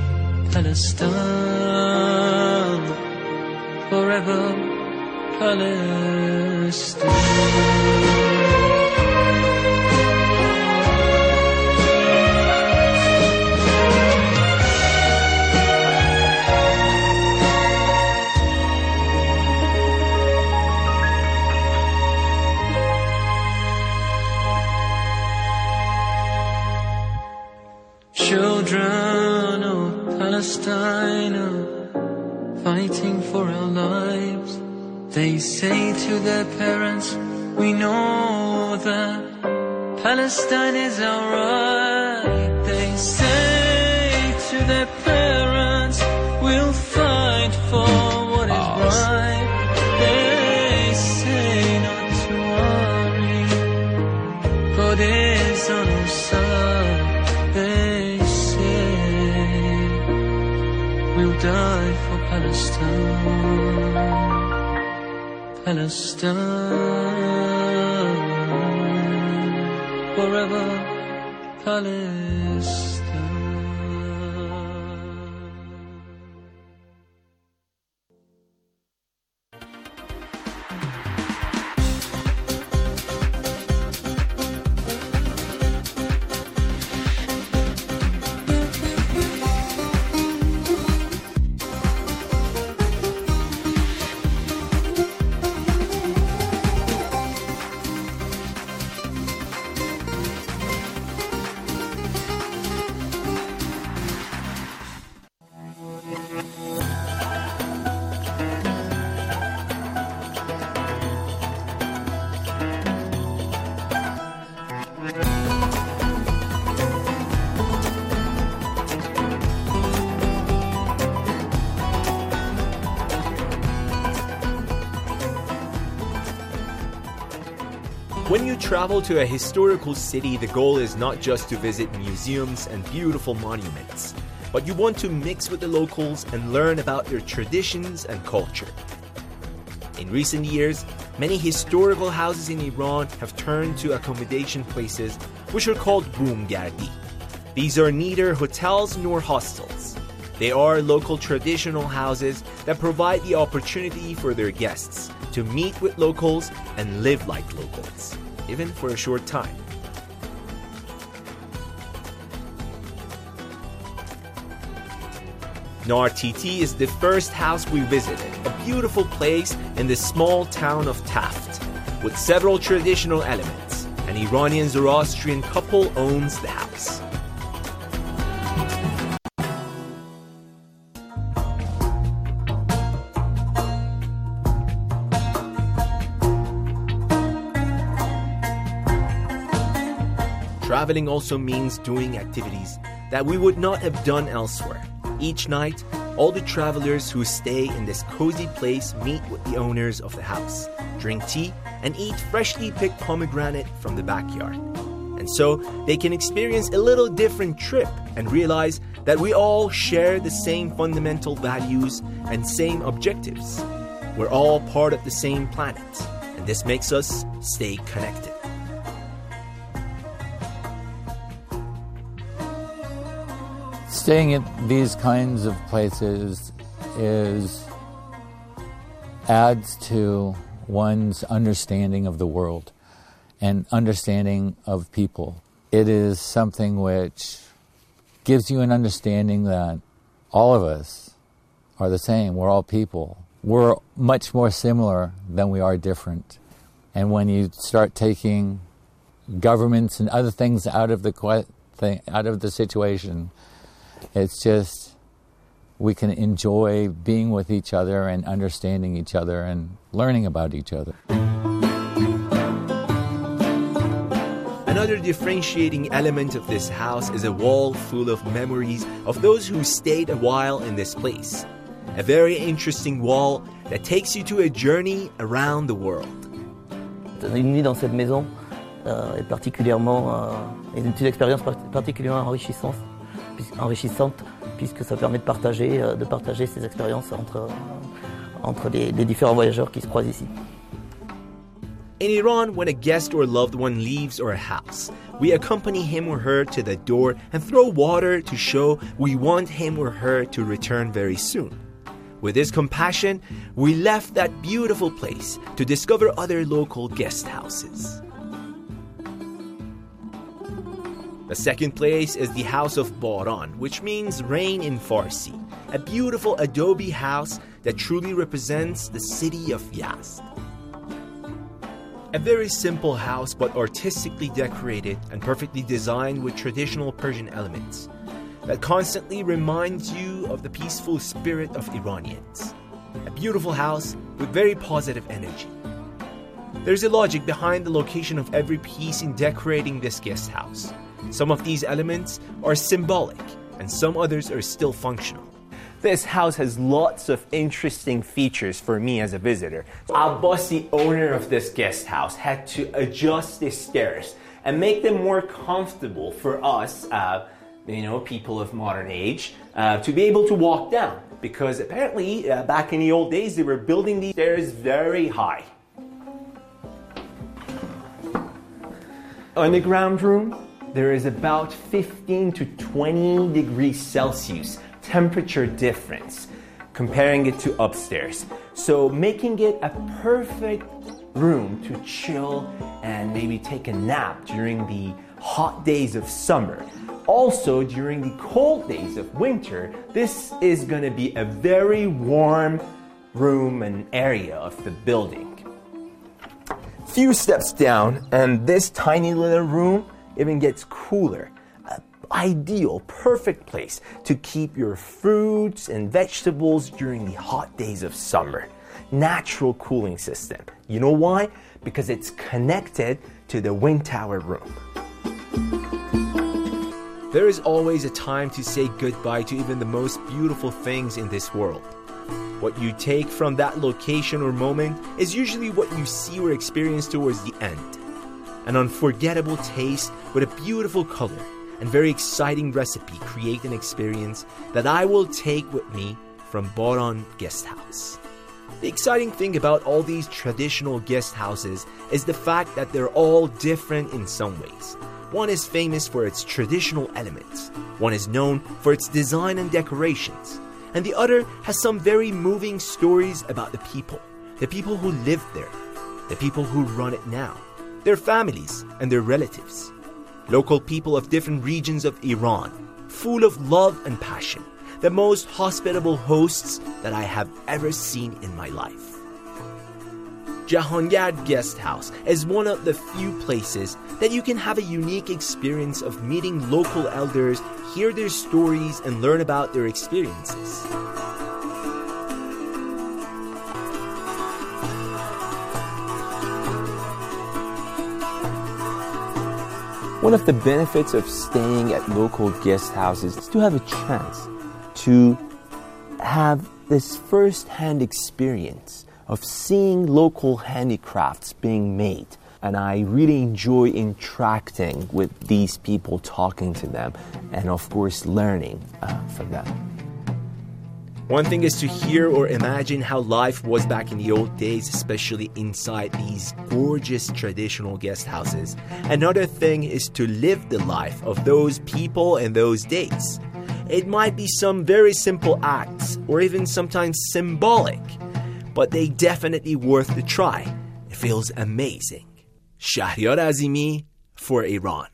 Palestine, forever Palestine. Children of Palestine are fighting for our lives. They say to their parents, we know that Palestine is our right. They say to their parents, we'll fight for what is right. They say not to worry, God is on our side. They we'll die for Palestine, Palestine, forever Palestine. When you travel to a historical city, the goal is not just to visit museums and beautiful monuments, but you want to mix with the locals and learn about their traditions and culture. In recent years, many historical houses in Iran have turned to accommodation places which are called boomgardi. These are neither hotels nor hostels. They are local traditional houses that provide the opportunity for their guests to meet with locals and live like locals, even for a short time. Nar Titi is the first house we visited, a beautiful place in the small town of Taft, with several traditional elements. An Iranian Zoroastrian couple owns the house. Traveling also means doing activities that we would not have done elsewhere. Each night, all the travelers who stay in this cozy place meet with the owners of the house, drink tea, and eat freshly picked pomegranate from the backyard. And so, they can experience a little different trip and realize that we all share the same fundamental values and same objectives. We're all part of the same planet, and this makes us stay connected. Staying at these kinds of places is adds to one's understanding of the world and understanding of people. It is something which gives you an understanding that all of us are the same. We're all people. We're much more similar than we are different. And when you start taking governments and other things out of the que- thing, out of the situation, it's just we can enjoy being with each other and understanding each other and learning about each other. Another differentiating element of this house is a wall full of memories of those who stayed a while in this place. A very interesting wall that takes you to a journey around the world. Une nuit dans cette maison euh, est particulièrement euh, est une expérience particulièrement enrichissante, enrichissante puisque ça permet de partager, euh, de partager ces expériences entre euh, entre les, les différents voyageurs qui se croisent ici. In Iran, when a guest or loved one leaves our house, we accompany him or her to the door and throw water to show we want him or her to return very soon. With this compassion, we left that beautiful place to discover other local guest houses. The second place is the House of Baran, which means rain in Farsi, a beautiful adobe house that truly represents the city of Yazd. A very simple house, but artistically decorated and perfectly designed with traditional Persian elements that constantly reminds you of the peaceful spirit of Iranians. A beautiful house with very positive energy. There's a logic behind the location of every piece in decorating this guest house. Some of these elements are symbolic, and some others are still functional. This house has lots of interesting features for me as a visitor. Abbas, the owner of this guest house, had to adjust the stairs and make them more comfortable for us, uh, you know, people of modern age, uh, to be able to walk down. Because apparently, uh, back in the old days, they were building these stairs very high. On the ground room, there is about fifteen to twenty degrees Celsius temperature difference, comparing it to upstairs. So making it a perfect room to chill and maybe take a nap during the hot days of summer. Also, during the cold days of winter, this is going to be a very warm room and area of the building. Few steps down, and this tiny little room even gets cooler. An ideal, perfect place to keep your fruits and vegetables during the hot days of summer. Natural cooling system. You know why? Because it's connected to the wind tower room. There is always a time to say goodbye to even the most beautiful things in this world. What you take from that location or moment is usually what you see or experience towards the end. An unforgettable taste with a beautiful color and very exciting recipe create an experience that I will take with me from Baran Guest House. The exciting thing about all these traditional guest houses is the fact that they're all different in some ways. One is famous for its traditional elements, one is known for its design and decorations, and the other has some very moving stories about the people, the people who live there, the people who run it now, their families and their relatives. Local people of different regions of Iran, full of love and passion, the most hospitable hosts that I have ever seen in my life. Jahangard Guest House is one of the few places that you can have a unique experience of meeting local elders, hear their stories, and learn about their experiences. One of the benefits of staying at local guest houses is to have a chance to have this first-hand experience of seeing local handicrafts being made And I really enjoy interacting with these people, talking to them, and of course learning uh, from them. One thing is to hear or imagine how life was back in the old days, especially inside these gorgeous traditional guest houses. Another thing is to live the life of those people in those days. It might be some very simple acts, or even sometimes symbolic, but they definitely worth the try. It feels amazing. Shahryar Azimi for Iran.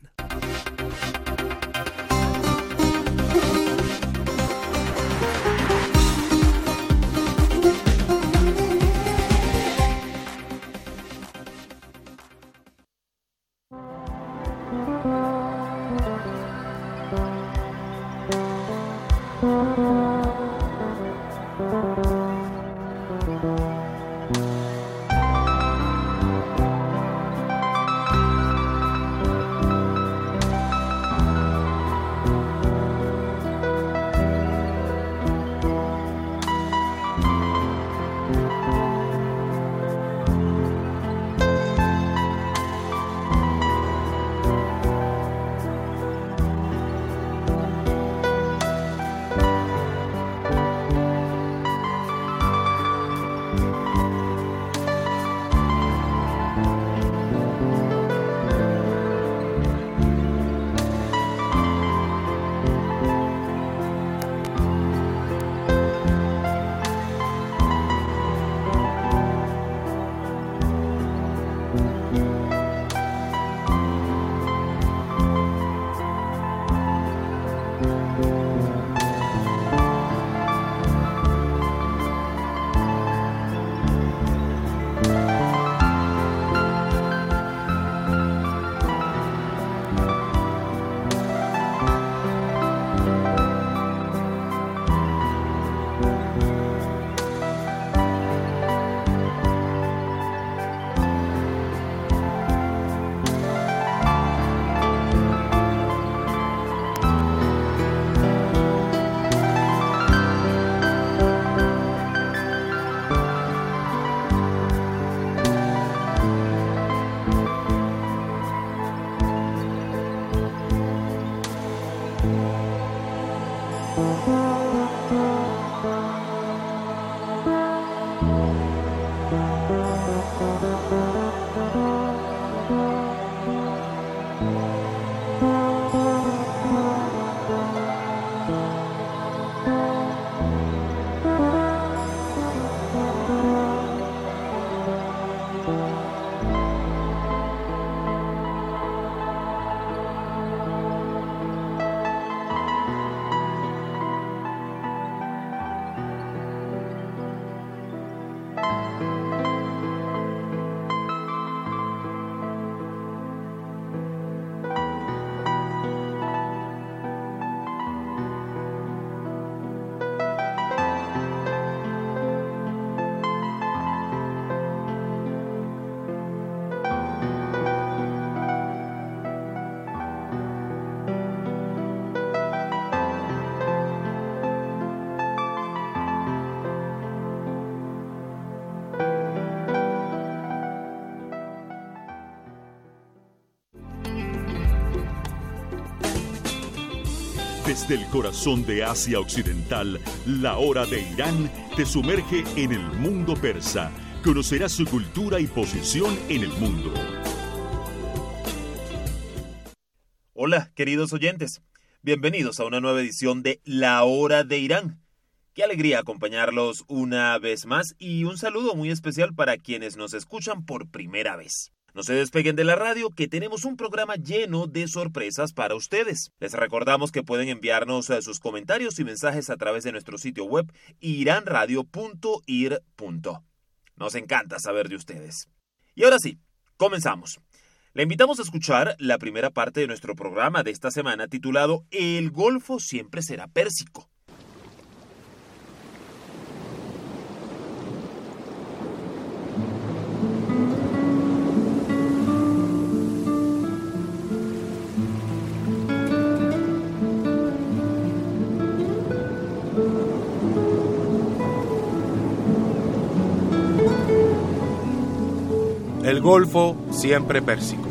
Desde el corazón de Asia Occidental, la hora de Irán te sumerge en el mundo persa. Conocerás su cultura y posición en el mundo. Hola, queridos oyentes. Bienvenidos a una nueva edición de La Hora de Irán. Qué alegría acompañarlos una vez más y un saludo muy especial para quienes nos escuchan por primera vez. No se despeguen de la radio, que tenemos un programa lleno de sorpresas para ustedes. Les recordamos que pueden enviarnos sus comentarios y mensajes a través de nuestro sitio web iranradio punto ir. Nos encanta saber de ustedes. Y ahora sí, comenzamos. Le invitamos a escuchar la primera parte de nuestro programa de esta semana titulado El Golfo siempre será pérsico. el Golfo siempre Pérsico.